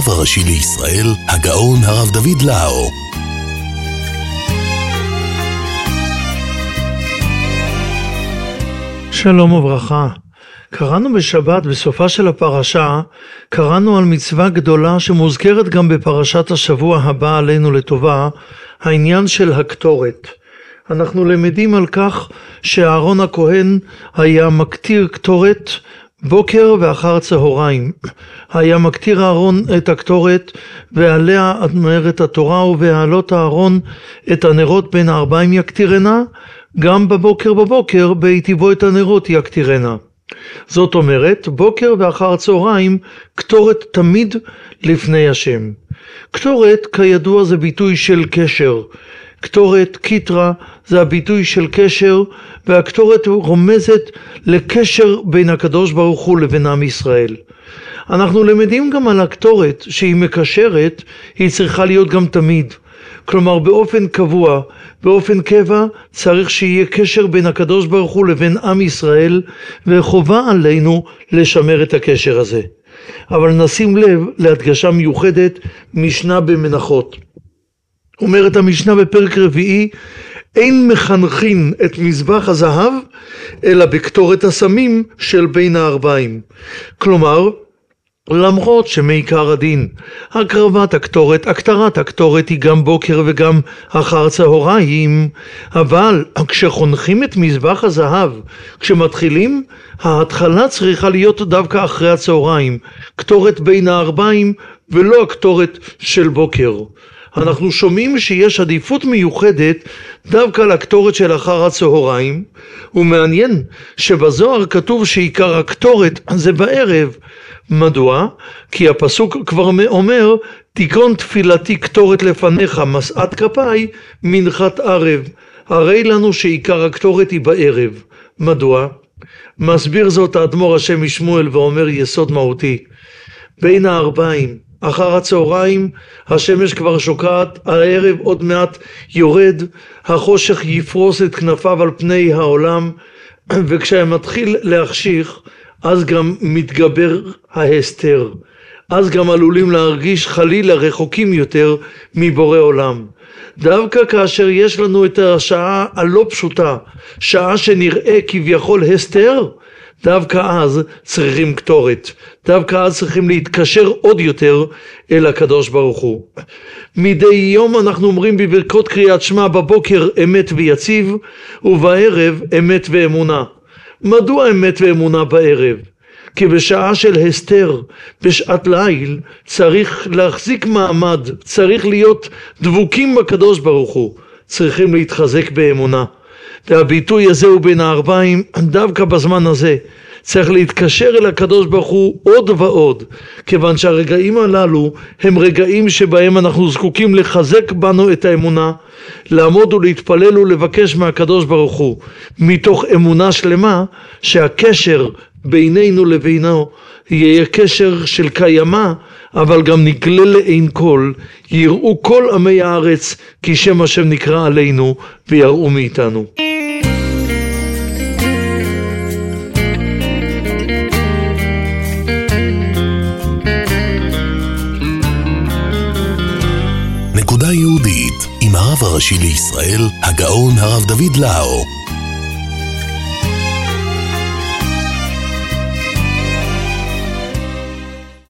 הרב הראשי לישראל, הגאון הרב דוד לאו. שלום וברכה. קראנו בשבת, בסופה של הפרשה, קראנו על מצווה גדולה שמוזכרת גם בפרשת השבוע הבא עלינו לטובה, העניין של הקטורת. אנחנו למדים על כך שאהרון הכהן היה מקטיר קטורת בוקר ואחר צהריים. היה מקטיר אהרון את הקטורת, ועליה אומרת התורה, ובהעלות אהרון את הנרות בין הארבעים יקטירנה, גם בבוקר בהיטיבו את הנרות יקטירנה. זאת אומרת, בוקר ואחר צהריים קטורת תמיד לפני השם. קטורת כידוע זה ביטוי של קשר. קטורת, קיטרה, זה הביטוי של קשר, והקטורת רומזת לקשר בין הקדוש ברוך הוא לבין עם ישראל. אנחנו למדים גם על הקטורת שהיא מקשרת, היא צריכה להיות גם תמיד. כלומר באופן קבוע, באופן קבע, צריך שיהיה קשר בין הקדוש ברוך הוא לבין עם ישראל, וחובה עלינו לשמר את הקשר הזה. אבל נשים לב להדגשה מיוחדת, משנה במנחות. אומרת המשנה בפרק רביעי, אין מחנכין את מזבח הזהב, אלא בקטורת הסמים של בין הארבעים. כלומר, למרות שמעיקר הדין, הקטרת הקטורת היא גם בוקר וגם אחר צהריים, אבל כשחונכים את מזבח הזהב, כשמתחילים, ההתחלה צריכה להיות דווקא אחרי הצהריים, קטורת בין הארבעים ולא הקטורת של בוקר. אנחנו שומעים שיש עדיפות מיוחדת דווקא לקטורת של אחר הצהריים, ומעניין שבזוהר כתוב שעיקר הקטורת זה בערב. מדוע? כי הפסוק כבר אומר, תיקון תפילתי קטורת לפניך משאת כפיי מנחת ערב. הרי לנו שעיקר הקטורת היא בערב. מדוע? מסביר זאת האדמו"ר השם משמואל ואומר יסוד מהותי. בין הארבעים אחר הצהריים השמש כבר שוקעת, הערב עוד מעט יורד, החושך יפרוס את כנפיו על פני העולם, וכשמתחיל להחשיך אז גם מתגבר ההסתר, אז גם עלולים להרגיש חלילה רחוקים יותר מבורא עולם. דווקא כאשר יש לנו את השעה הלא פשוטה, שעה שנראה כביכול הסתר, דווקא אז צריכים קטורת, דווקא אז צריכים להתקשר עוד יותר אל הקדוש ברוך הוא. מדי יום אנחנו אומרים בברכות קריאת שמע, בבוקר אמת ויציב, ובערב אמת ואמונה. מדוע אמת ואמונה בערב? כי בשעה של הסתר, בשעת ליל, צריך להחזיק מעמד, צריך להיות דבוקים בקדוש ברוך הוא, צריכים להתחזק באמונה. והביטוי הזה הוא בין הארבעים, דווקא בזמן הזה צריך להתקשר אל הקדוש ברוך הוא עוד ועוד, כיוון שהרגעים הללו הם רגעים שבהם אנחנו זקוקים לחזק בנו את האמונה, לעמוד ולהתפלל ולבקש מהקדוש ברוך הוא, מתוך אמונה שלמה שהקשר בינינו לבינו יהיה קשר של קיימה, אבל גם נגלה לעין כל, יראו כל עמי הארץ כי שם השם נקרא עלינו ויראו מאיתנו. נקודה יהודית עם הרב הראשי לישראל, הגאון הרב דוד לאו.